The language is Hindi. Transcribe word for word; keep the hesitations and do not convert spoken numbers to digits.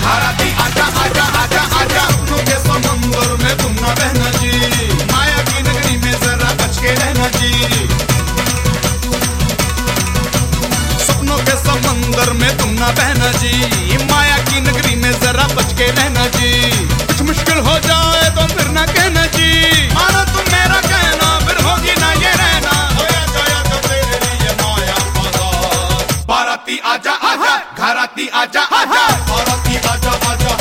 घराती आजा आजा आजा आजा, सपनों के समंदर में तुम ना बहना जी, माया की नगरी में जरा बच के रहना जी। सपनों के समंदर में तुम ना बहना जी, माया की नगरी में जरा बच के रहना जी। कुछ मुश्किल हो जाए तो फिर ना कहना जी, मानो तुम मेरा कहना फिर होगी ना ये रहना, होया जाया तो तेरे लिए माया बाजार। बाराती आजा आजा घराती आजा आजा, बाराती आजा आजा